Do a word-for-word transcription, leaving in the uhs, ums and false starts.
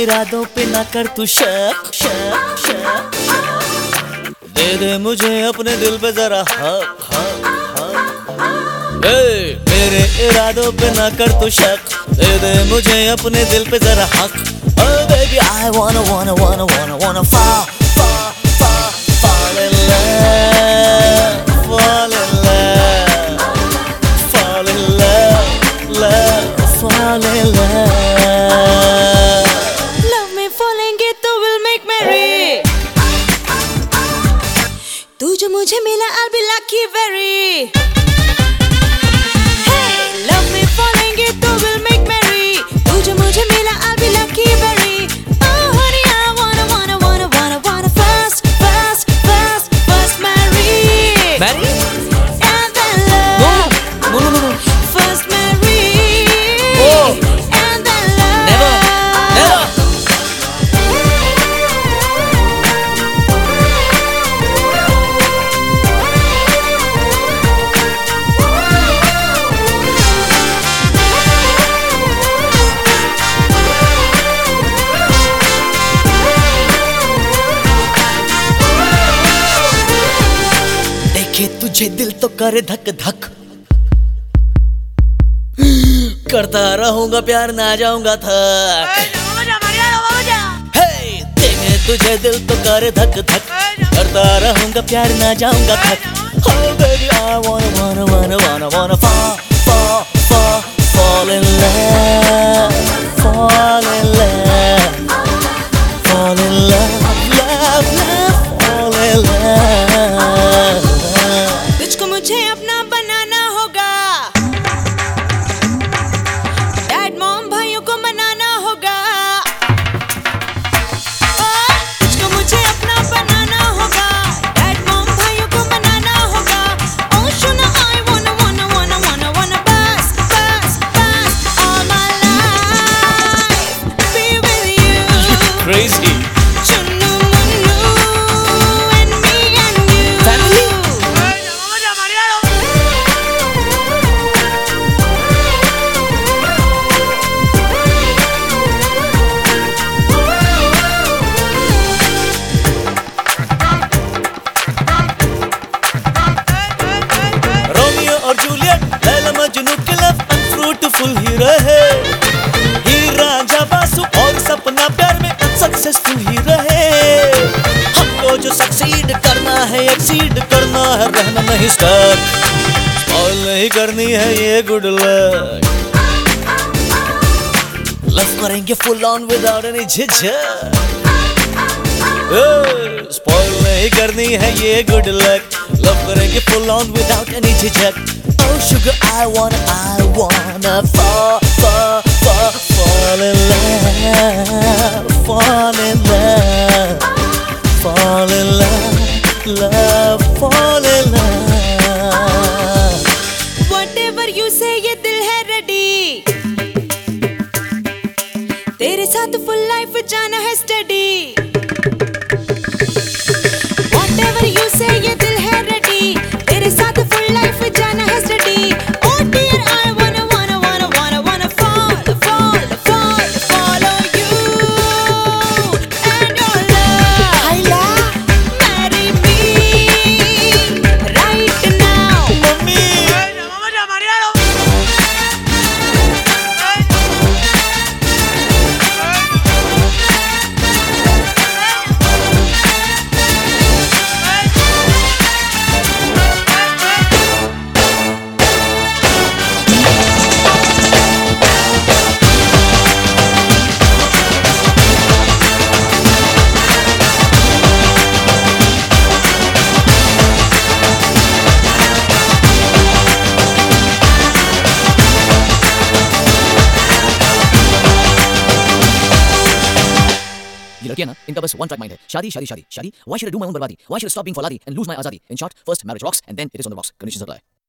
इरादों पे ना कर तू शक शक शक शक। दे दे मुझे अपने दिल पे जरा हक हक हक। ए, मेरे इरादों पे ना कर तू शक, दे दे मुझे अपने दिल पे जरा हक। Oh baby I wanna wanna wanna wanna wanna fall fall fall fall in love, fall in love, fall in love, love, fall in love. Love me fallenगे तो we'll make merry। तू जो मुझे मिला I'll be lucky very। Hey, love me fallenगे तो we'll make merry। तू जो मुझे मिला I'll be lucky very। Oh honey I wanna wanna wanna wanna wanna first first first first marry। Marry? And then love। No no no no. First marry। Oh. And then love। Never never. तुझे दिल तो करे धक धक, करता रहूंगा प्यार ना जाऊंगा थक। हे देखे तुझे दिल तो करे धक धक, करता रहूंगा प्यार ना जाऊंगा थक। Oh baby I wanna wanna wanna wanna wanna fall fall fall fall in love, fall in love, fall in love, love love, fall in love। तुझको मुझे अपना बनाना होगा, डैड मॉम भाइयों को मनाना होगा। तुझको मुझे अपना बनाना होगा, डैड मॉम भाइयों को मनाना होगा। Oh सुनो I wanna wanna wanna wanna wanna bust bust bust all my life be with you। Crazy। Chunnu Munnu and me and you। Family? और जूलियट लैला मजनू के लव अनफ्रूटफुल ही रहे, हीर रांझा बासु और सपना प्यार में अनसक्सेसफुल ही रहे। हमको जो सक्सीड करना है एक्सीड करना है, रहना नहीं स्टक, स्पॉइल नहीं करनी है ये गुड लक। लव करेंगे फुल ऑन विदाउट एनी झिझक, स्पॉइल नहीं करनी है ये गुड लक। लव करेंगे फुल ऑन विदाउट एनी झिझक। Oh sugar I wanna I wanna fall fall fall fall in love, fall in love, fall in love, love, fall in love। Whatever you say ये दिल है ready, तेरे साथ full life जाना है steady। Whatever you say ये दिल है ready, तेरे साथ full life जाना है steady। Oh dear I wanna wanna wanna wanna wanna fall fall fall follow you and your love। Hayla marry me right now। Mummy ये लड़कियां ना, इनका बस वन ट्रैक माइंड है, शादी शादी शादी शादी। Why should I do my own बर्बादी? Why should I stop being फौलादी and lose my आजादी? In short, first marriage rocks and then it is on the rocks। Conditions apply।